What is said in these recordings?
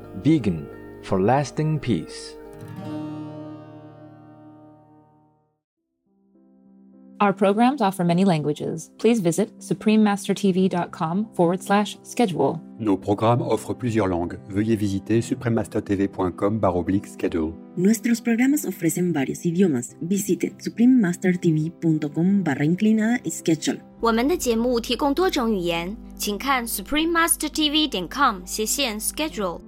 Vegan for lasting peace. Our programs offer many languages. Please visit suprememastertv.com/schedule. Nos programmes offrent plusieurs langues. Veuillez visiter suprememastertv.com/schedule. Nuestros programas ofrecen varios idiomas. Visite suprememastertv.com/schedule. 我们的节目提供多种语言，请看 suprememastertv.com/schedule。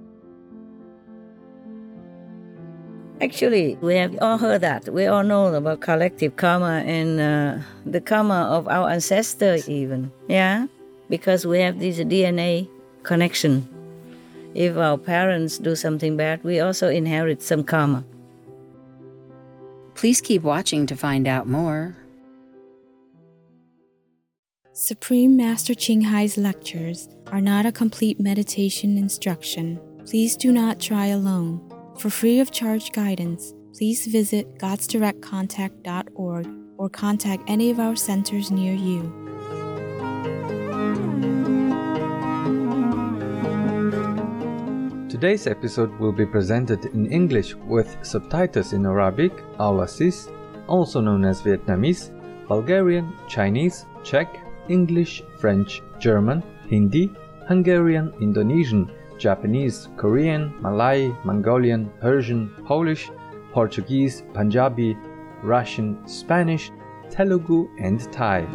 Actually, we have all heard that. We all know about collective karma and the karma of our ancestors even. Yeah? Because we have this DNA connection. If our parents do something bad, we also inherit some karma. Please keep watching to find out more. Supreme Master Ching Hai's lectures are not a complete meditation instruction. Please do not try alone. For free of charge guidance, please visit godsdirectcontact.org or contact any of our centers near you. Today's episode will be presented in English with subtitles in Arabic, Aulacese, also known as Vietnamese, Bulgarian, Chinese, Czech, English, French, German, Hindi, Hungarian, Indonesian, Japanese, Korean, Malay, Mongolian, Persian, Polish, Portuguese, Punjabi, Russian, Spanish, Telugu, and Thai.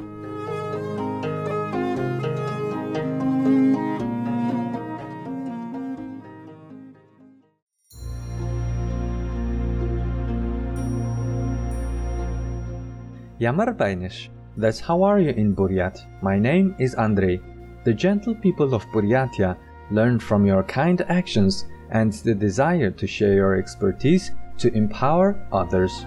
Yamar Bainish, that's how are you in Buryat? My name is Andrei. The gentle people of Buryatia learn from your kind actions and the desire to share your expertise to empower others.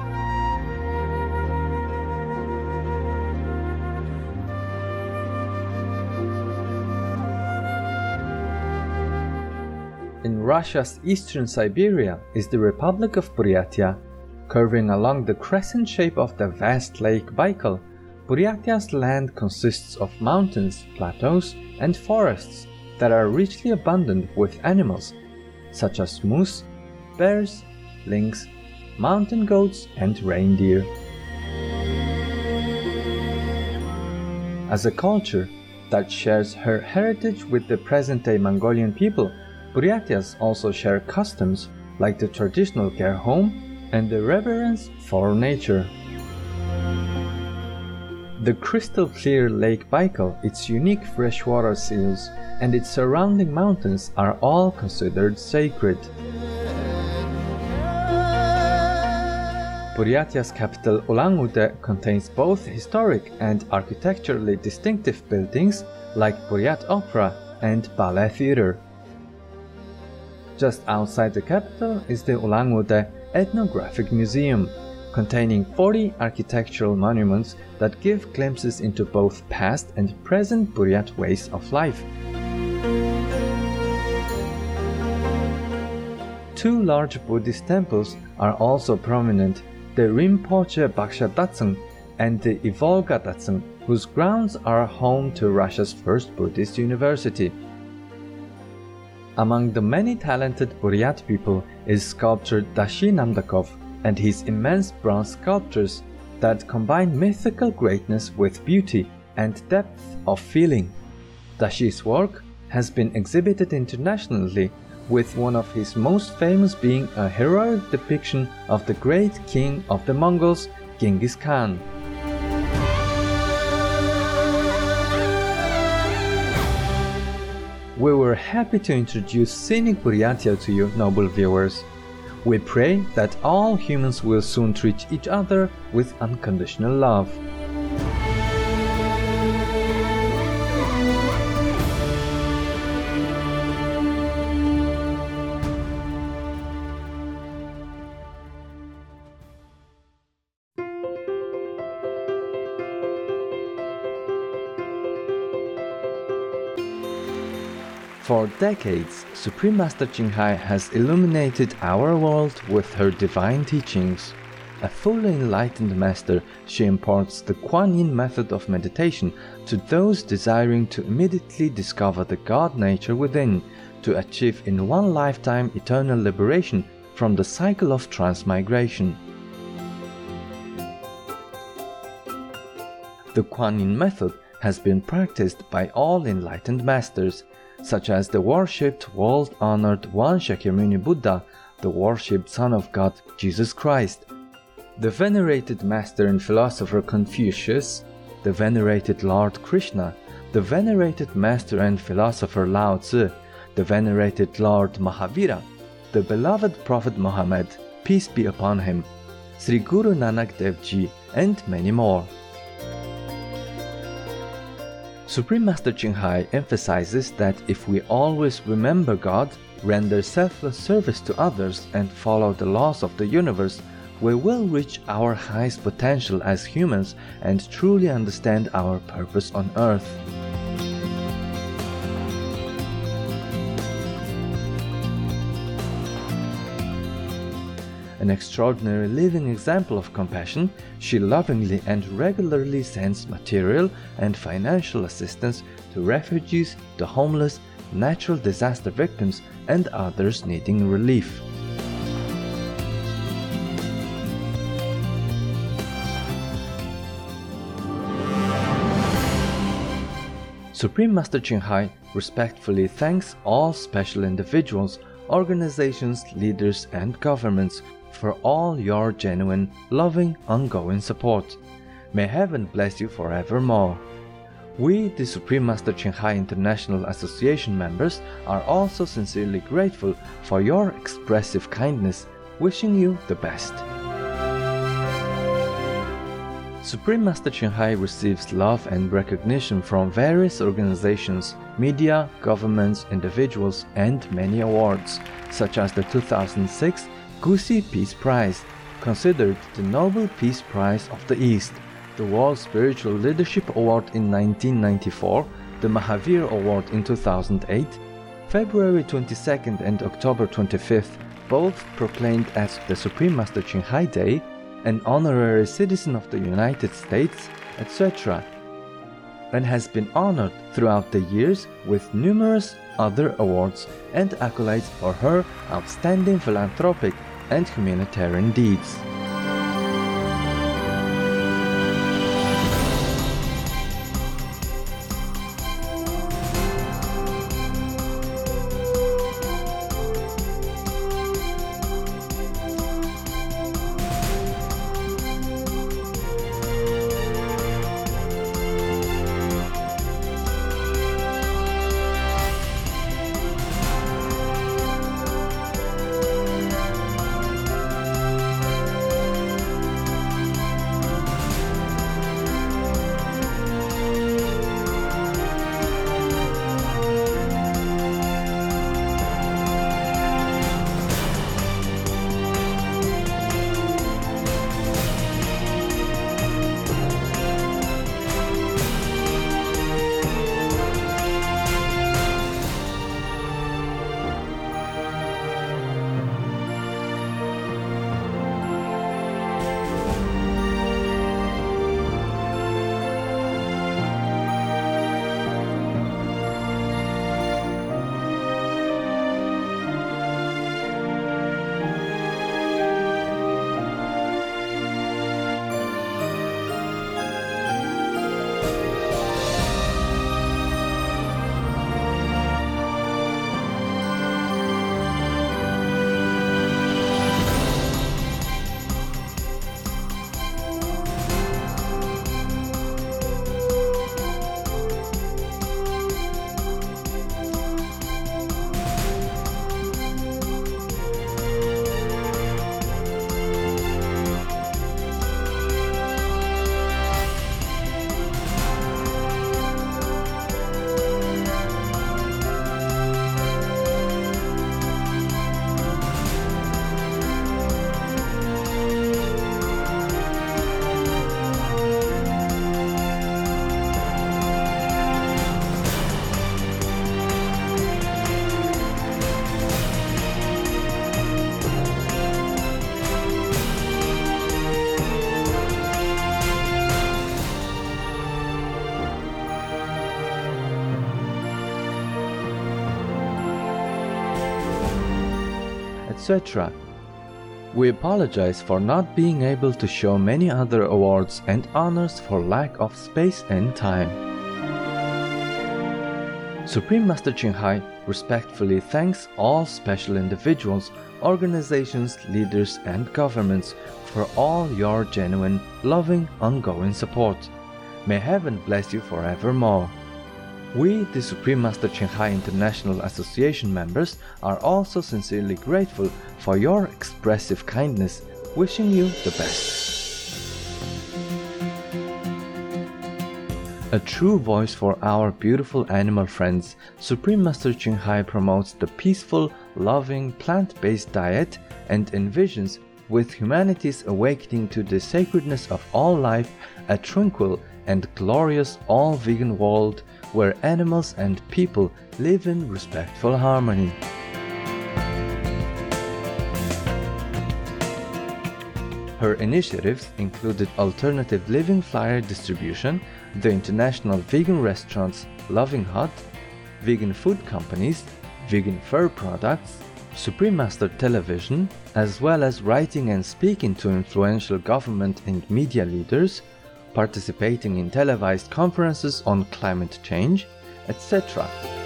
In Russia's eastern Siberia is the Republic of Buryatia. Curving along the crescent shape of the vast Lake Baikal, Buryatia's land consists of mountains, plateaus, and forests that are richly abundant with animals such as moose, bears, lynx, mountain goats, and reindeer. As a culture that shares her heritage with the present-day Mongolian people, Buryatians also share customs like the traditional care home and the reverence for nature. The crystal-clear Lake Baikal, its unique freshwater seals, and its surrounding mountains are all considered sacred. Buryatia's capital Ulan-Ude contains both historic and architecturally distinctive buildings like Buryat Opera and Ballet Theatre. Just outside the capital is the Ulan-Ude Ethnographic Museum, containing 40 architectural monuments that give glimpses into both past and present Buryat ways of life. Two large Buddhist temples are also prominent, the Rinpoche Baksha Datsang and the Ivolga Datsang, whose grounds are home to Russia's first Buddhist university. Among the many talented Buryat people is sculptor Dashi Namdakov and his immense bronze sculptures that combine mythical greatness with beauty and depth of feeling. Dashi's work has been exhibited internationally, with one of his most famous being a heroic depiction of the great king of the Mongols, Genghis Khan. We were happy to introduce Scenic Buryatia to you, noble viewers. We pray that all humans will soon treat each other with unconditional love. For decades, Supreme Master Ching Hai has illuminated our world with her divine teachings. A fully enlightened master, she imparts the Kuan Yin method of meditation to those desiring to immediately discover the God nature within, to achieve in one lifetime eternal liberation from the cycle of transmigration. The Kuan Yin method has been practiced by all enlightened masters, such as the worshipped, world-honored One Shakyamuni Buddha, the worshipped Son of God Jesus Christ, the venerated master and philosopher Confucius, the venerated Lord Krishna, the venerated master and philosopher Lao Tzu, the venerated Lord Mahavira, the beloved Prophet Muhammad, peace be upon him, Sri Guru Nanak Dev Ji, and many more. Supreme Master Ching Hai emphasizes that if we always remember God, render selfless service to others, and follow the laws of the universe, we will reach our highest potential as humans and truly understand our purpose on earth. An extraordinary living example of compassion, she lovingly and regularly sends material and financial assistance to refugees, the homeless, natural disaster victims, and others needing relief. Supreme Master Ching Hai respectfully thanks all special individuals, organizations, leaders, and governments for all your genuine, loving, ongoing support. May heaven bless you forevermore. We, the Supreme Master Ching Hai International Association members, are also sincerely grateful for your expressive kindness, wishing you the best. Supreme Master Ching Hai receives love and recognition from various organizations, media, governments, individuals, and many awards, such as the 2006 Gusi Peace Prize, considered the Nobel Peace Prize of the East, the World Spiritual Leadership Award in 1994, the Mahavir Award in 2008, February 22nd and October 25th, both proclaimed as the Supreme Master Ching Hai Day, an honorary citizen of the United States, etc., and has been honored throughout the years with numerous other awards and accolades for her outstanding philanthropic and humanitarian deeds. etc. We apologize for not being able to show many other awards and honors for lack of space and time. Supreme Master Ching Hai respectfully thanks all special individuals, organizations, leaders, and governments for all your genuine, loving, ongoing support. May heaven bless you forevermore. We, the Supreme Master Ching Hai International Association members, are also sincerely grateful for your expressive kindness, wishing you the best. A true voice for our beautiful animal friends, Supreme Master Ching Hai promotes the peaceful, loving, plant-based diet and envisions, with humanity's awakening to the sacredness of all life, a tranquil and glorious all-vegan world where animals and people live in respectful harmony. Her initiatives included alternative living flyer distribution, the international vegan restaurants Loving Hut, vegan food companies, vegan fur products, Supreme Master Television, as well as writing and speaking to influential government and media leaders, participating in televised conferences on climate change, etc.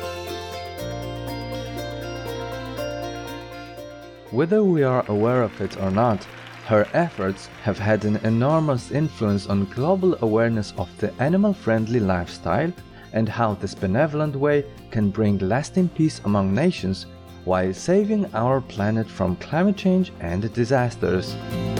Whether we are aware of it or not, her efforts have had an enormous influence on global awareness of the animal-friendly lifestyle and how this benevolent way can bring lasting peace among nations while saving our planet from climate change and disasters.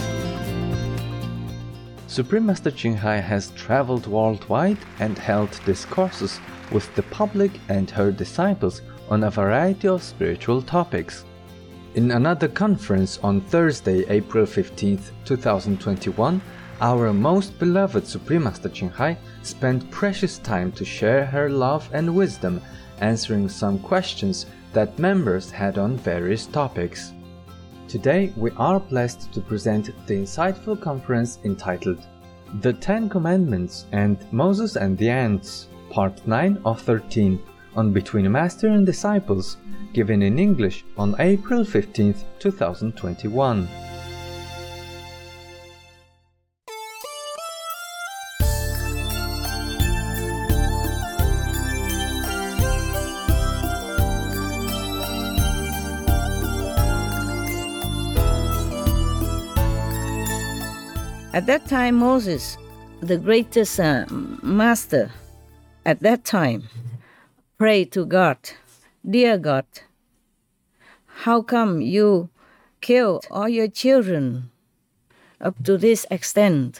Supreme Master Ching Hai has traveled worldwide and held discourses with the public and her disciples on a variety of spiritual topics. In another conference on Thursday, April 15, 2021, our most beloved Supreme Master Ching Hai spent precious time to share her love and wisdom, answering some questions that members had on various topics. Today, we are blessed to present the insightful conference entitled The 10 Commandments and Moses and the Ants, Part 9 of 13, on Between Master and Disciples, given in English on April 15, 2021. At that time, Moses, the greatest master at that time, prayed to God, "Dear God, how come you kill all your children up to this extent?"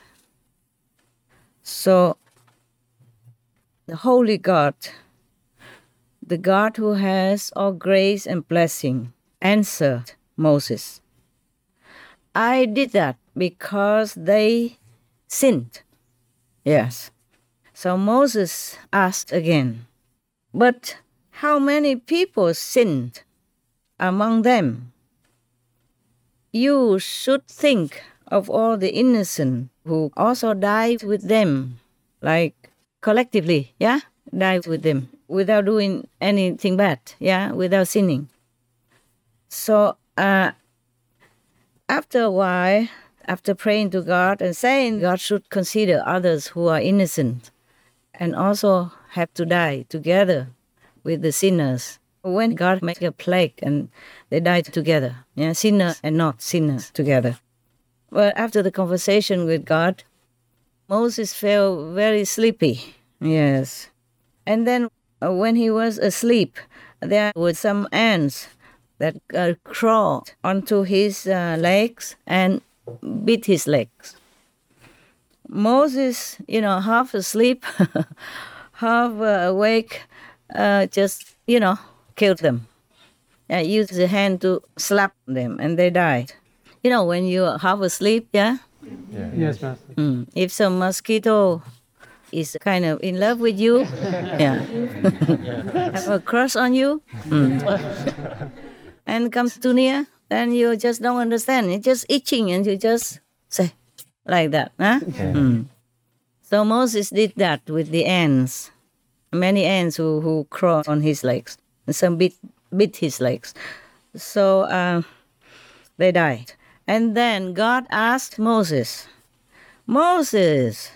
So the Holy God, the God who has all grace and blessing, answered Moses, "I did that because they sinned." Yes. So Moses asked again, "But how many people sinned among them? You should think of all the innocent who also died with them, like collectively, yeah? Died with them without doing anything bad, yeah? Without sinning." So after a while, after praying to God and saying God should consider others who are innocent and also have to die together with the sinners. When God make a plague and they died together, yeah, sinner and not sinners together. But after the conversation with God, Moses felt very sleepy, yes. And then when he was asleep, there were some ants that crawled onto his legs and bit his legs. Moses, half asleep, half awake, just, killed them. Used the hand to slap them and they died. When you're half asleep, yeah? Yes, Master. If some mosquito is kind of in love with you, yeah, have a crush on you, and comes too near, then you just don't understand. It's just itching and you just say like that. Huh? So Moses did that with the ants. Many ants who crawled on his legs. And some bit his legs. So They died. And then God asked Moses, Moses,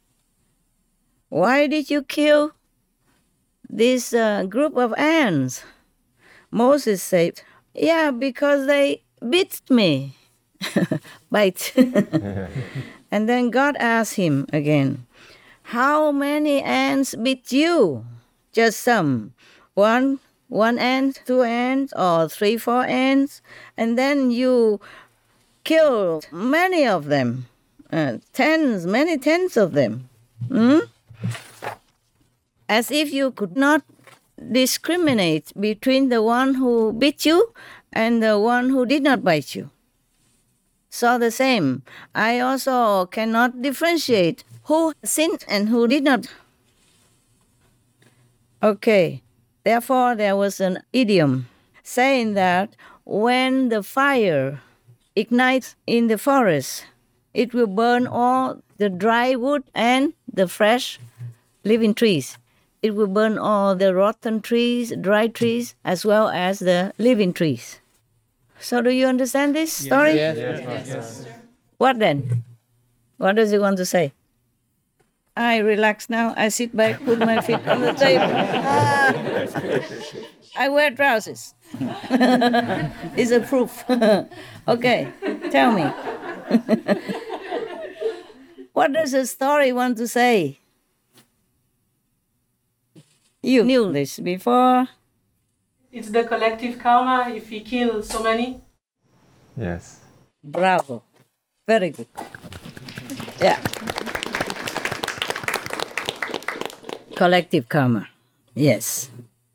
why did you kill this group of ants? Moses said, yeah, because they bit me. Bite. And then God asked him again, how many ants bit you? Just some. One ant, 2 ants, or 3, 4 ants. And then you killed many of them. Many tens of them. As if you could not discriminate between the one who bit you and the one who did not bite you. So the same, I also cannot differentiate who sinned and who did not. Okay, therefore there was an idiom saying that when the fire ignites in the forest, it will burn all the dry wood and the fresh living trees. It will burn all the rotten trees, dry trees, as well as the living trees. So do you understand this story? Yes. What then? What does he want to say? I relax now. I sit back, put my feet on the table. I wear trousers. It's a proof. Okay, tell me. What does the story want to say? You knew this before. It's the collective karma if he kills so many. Yes. Bravo. Very good. Yeah. Collective karma. Yes.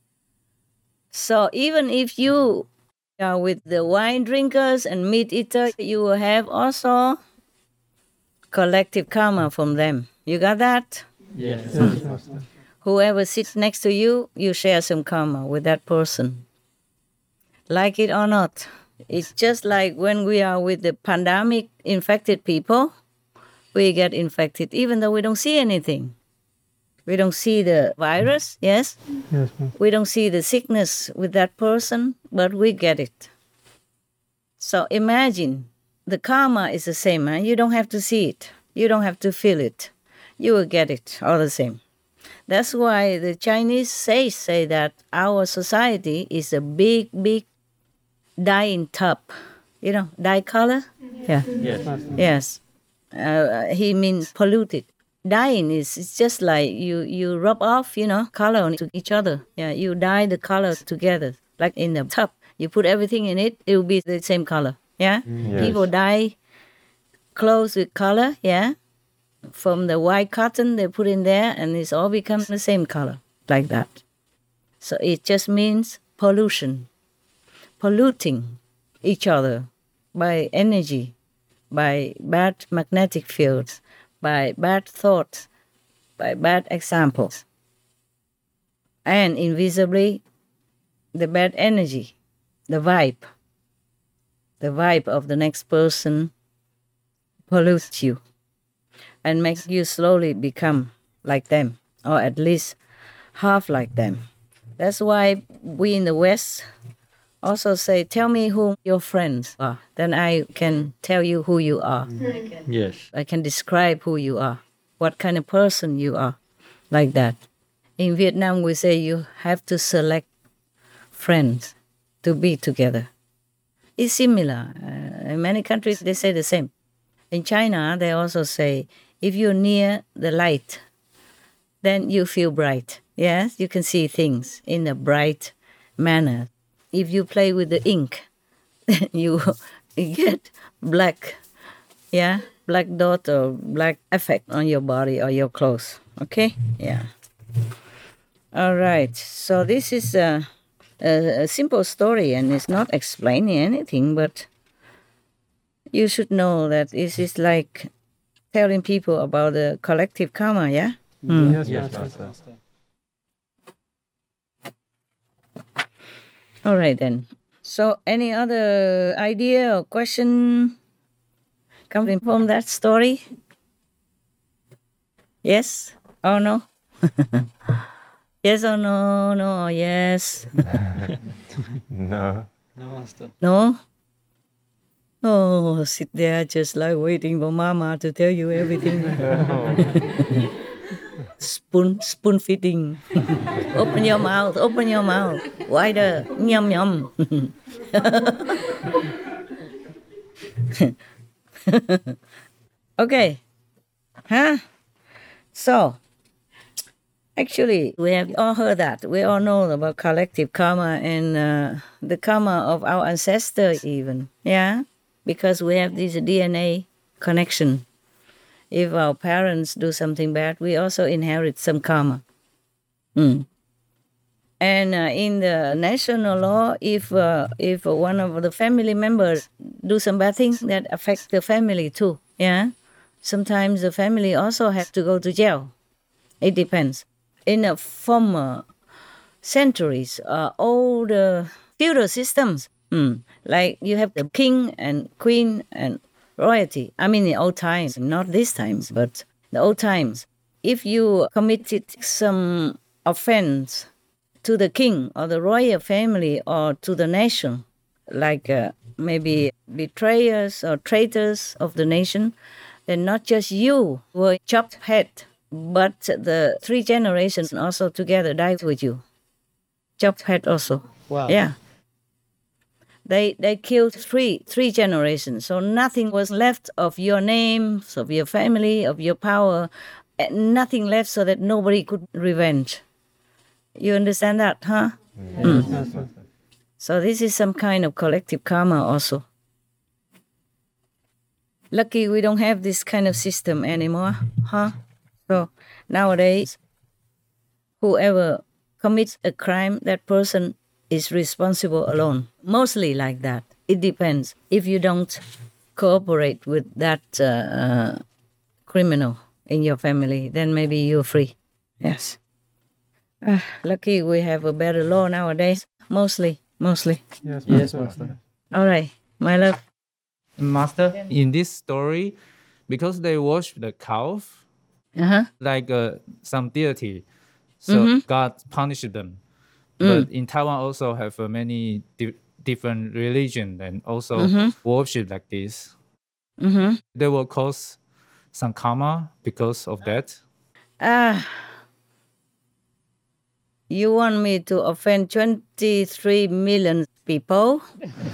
So even if you are with the wine drinkers and meat eaters, you will have also collective karma from them. You got that? Yes. Whoever sits next to you, you share some karma with that person. Like it or not. It's just like when we are with the pandemic infected people, we get infected even though we don't see anything. We don't see the virus, yes? Yes, ma'am. We don't see the sickness with that person, but we get it. So imagine, the karma is the same. Huh? You don't have to see it. You don't have to feel it. You will get it all the same. That's why the Chinese say that our society is a big dyeing tub. You know, dye color? Yeah. Yes. He means polluted. Dyeing is it's just like you rub off, color on each other. Yeah, you dye the color together. Like in the tub, you put everything in it, it will be the same color. Yeah? Yes. People dye clothes with color, yeah? From the white cotton they put in there, and it's all become the same color, like that. So it just means pollution, polluting each other by energy, by bad magnetic fields, by bad thoughts, by bad examples, and invisibly the bad energy, the vibe of the next person pollutes you and makes you slowly become like them, or at least half like them. That's why we in the West also say, tell me who your friends are. Then I can tell you who you are. Yes. I can describe who you are, what kind of person you are, like that. In Vietnam, we say you have to select friends to be together. It's similar. In many countries, they say the same. In China, they also say, if you're near the light, then you feel bright. Yes, you can see things in a bright manner. If you play with the ink, then you get black dot or black effect on your body or your clothes. Okay? Yeah. All right. So this is a simple story, and it's not explaining anything, but you should know that this is like telling people about the collective karma, yeah? Yes, Master. All right, then. So any other idea or question coming from that story? Yes or no? Yes or no? No or yes? No. No, Master. No? Oh, sit there just like waiting for mama to tell you everything. Spoon feeding. Open your mouth, wider, yum yum. Okay, huh? So, actually, we have all heard that. We all know about collective karma and the karma of our ancestors even, yeah? Because we have this DNA connection. If our parents do something bad, we also inherit some karma. And in the national law, if one of the family members do some bad things, that affect the family too, yeah? Sometimes the family also have to go to jail. It depends. In the former centuries, all the feudal systems, like you have the king and queen and royalty. I mean, in old times, not these times, but the old times. If you committed some offense to the king or the royal family or to the nation, like maybe betrayers or traitors of the nation, then not just you were chopped head, but the 3 generations also together died with you. Chopped head also. Wow. Yeah. They killed three generations, so nothing was left of your name, of your family, of your power, nothing left so that nobody could revenge. You understand that, huh? Yes. So this is some kind of collective karma also. Lucky we don't have this kind of system anymore, huh? So nowadays, whoever commits a crime, that person is responsible alone. Mostly like that. It depends. If you don't cooperate with that criminal in your family, then maybe you're free. Yes. Lucky we have a better law nowadays. Mostly. Yes, Master. All right, my love. Master, in this story, because they worship the cow, like some deity, so God punished them. But in Taiwan also have many different religion and also worship like this. They will cause some karma because of that. You want me to offend 23 million people?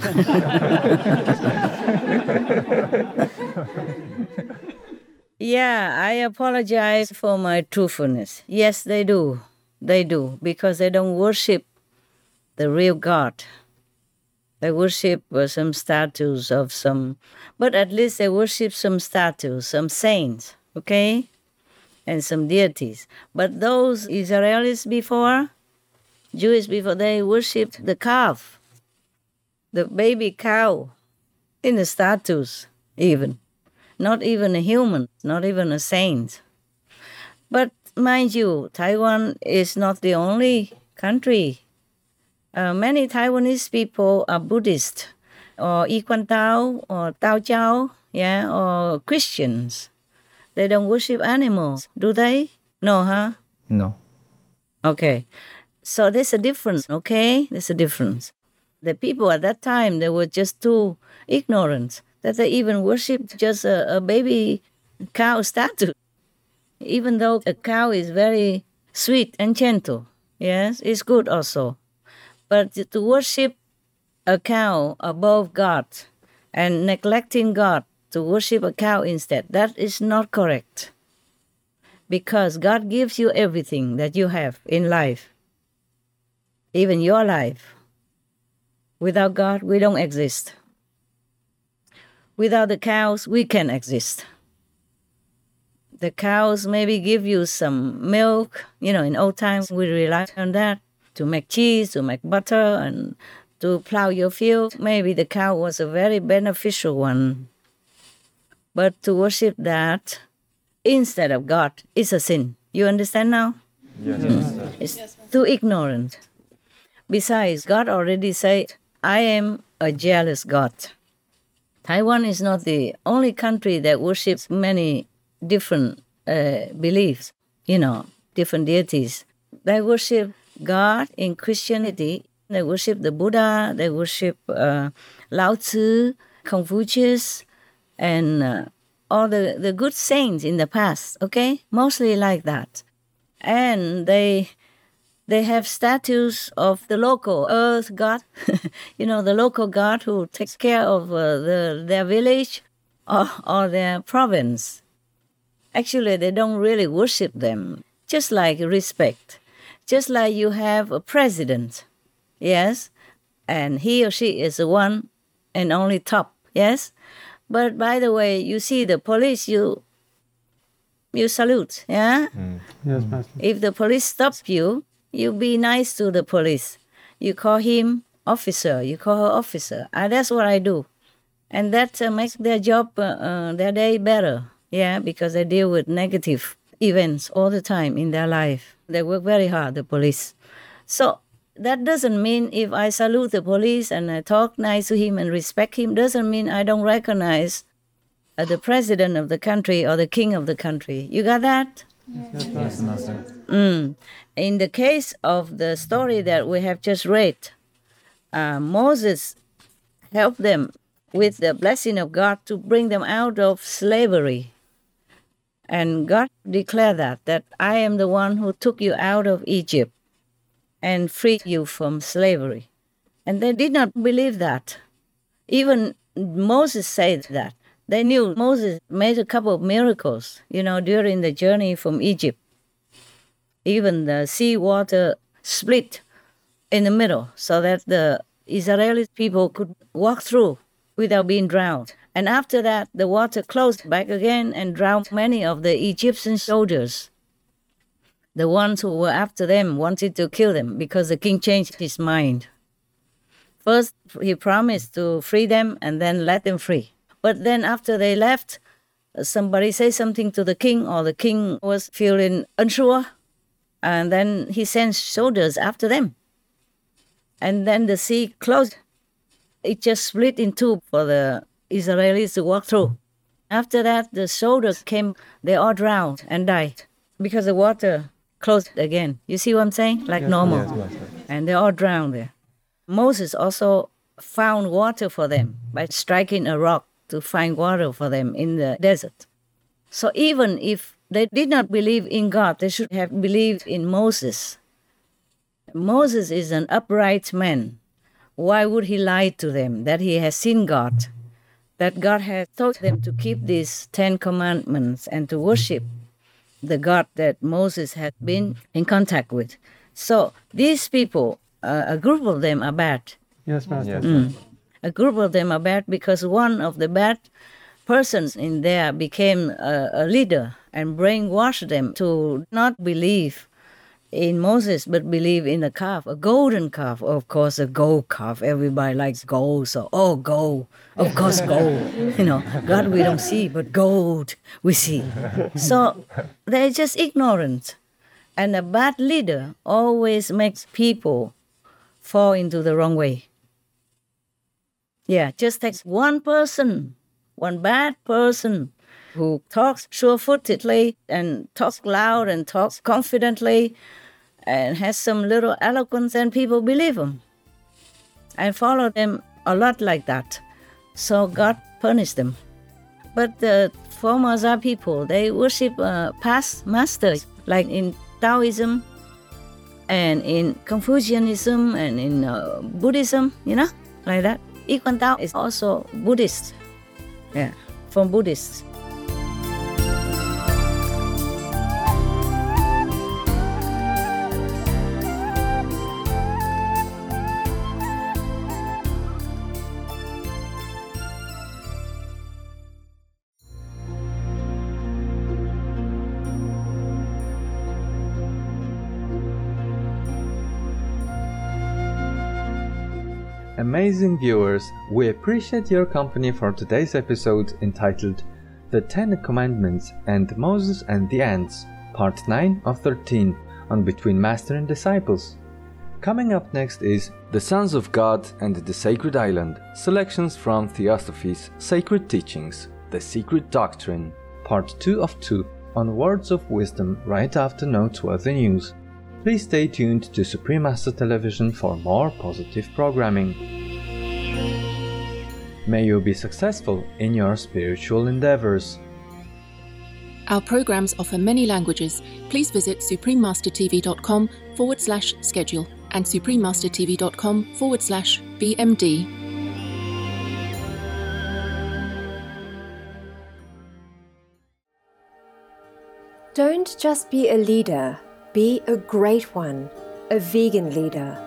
Yeah, I apologize for my truthfulness. Yes, they do. They do, because they don't worship the real God. They worship some statues of some, but at least they worship some statues, some saints, okay? And some deities. But those Israelis before, Jewish before, they worshipped the calf, the baby cow, in the statues even. Not even a human, not even a saint. But mind you, Taiwan is not the only country. Many Taiwanese people are Buddhist, or Yiquan Tao, or Tao Chao, yeah, or Christians. They don't worship animals, do they? No, huh? No. Okay. So there's a difference, okay? There's a difference. The people at that time, they were just too ignorant that they even worshipped just a baby cow statue. Even though a cow is very sweet and gentle, yes, it's good also. But to worship a cow above God and neglecting God to worship a cow instead, that is not correct. Because God gives you everything that you have in life, even your life. Without God, we don't exist. Without the cows, we can exist. The cows maybe give you some milk. You know, in old times, we relied on that to make cheese, to make butter, and to plow your field. Maybe the cow was a very beneficial one. But to worship that instead of God is a sin. You understand now? Yes. It's too ignorant. Besides, God already said, I am a jealous God. Taiwan is not the only country that worships many different beliefs, you know, different deities. They worship God in Christianity. They worship the Buddha. They worship Lao Tzu, Confucius and all the good saints in the past, okay? Mostly like that. And they have statues of the local earth god, the local god who takes care of their village or their province. Actually, they don't really worship them, just like respect. Just like you have a president, yes? And he or she is the one and only top, yes? But by the way, you see the police, you salute, yeah? Yes, Master. If the police stops you, you be nice to the police. You call him officer, you call her officer. That's what I do. And that makes their job, their day better, yeah? Because they deal with negative events all the time in their life. They work very hard, the police. So that doesn't mean if I salute the police and I talk nice to him and respect him, doesn't mean I don't recognize the president of the country or the king of the country. You got that? Yes, Master. In the case of the story that we have just read, Moses helped them with the blessing of God to bring them out of slavery. And God declared that I am the one who took you out of Egypt and freed you from slavery. And they did not believe that. Even Moses said that. They knew Moses made a couple of miracles, during the journey from Egypt. Even the sea water split in the middle so that the Israeli people could walk through without being drowned. And after that, the water closed back again and drowned many of the Egyptian soldiers. The ones who were after them wanted to kill them because the king changed his mind. First, he promised to free them and then let them free. But then after they left, somebody said something to the king, or the king was feeling unsure, and then he sent soldiers after them. And then the sea closed. It just split in two for the Israelis to walk through. After that, the soldiers came, they all drowned and died because the water closed again. You see what I'm saying? Like normal. Yes. And they all drowned there. Moses also found water for them by striking a rock to find water for them in the desert. So even if they did not believe in God, they should have believed in Moses. Moses is an upright man. Why would he lie to them that he has seen God? That God has told them to keep these 10 commandments and to worship the God that Moses had been in contact with. So these people, a group of them are bad. Yes, Master. A group of them are bad because one of the bad persons in there became a leader and brainwashed them to not believe in Moses, but believe in a calf, a golden calf. Of course, a gold calf. Everybody likes gold, so gold. Of course, gold. God we don't see, but gold we see. So they're just ignorant. And a bad leader always makes people fall into the wrong way. Yeah, just takes one person, one bad person who talks sure-footedly and talks loud and talks confidently and has some little eloquence, and people believe him and follow them a lot like that. So God punished them. But the Formosa people, they worship past masters, like in Taoism and in Confucianism and in Buddhism, like that. Equan Tao is also Buddhist, from Buddhists. Amazing viewers, we appreciate your company for today's episode entitled The 10 Commandments and Moses and the Ants, Part 9 of 13 on Between Master and Disciples. Coming up next is The Sons of God and the Sacred Island, selections from Theosophy's Sacred Teachings, The Secret Doctrine, Part 2 of 2 on Words of Wisdom right after noteworthy news. Please stay tuned to Supreme Master Television for more positive programming. May you be successful in your spiritual endeavors. Our programs offer many languages. Please visit suprememastertv.com/schedule and suprememastertv.com/BMD. Don't just be a leader, be a great one, a vegan leader.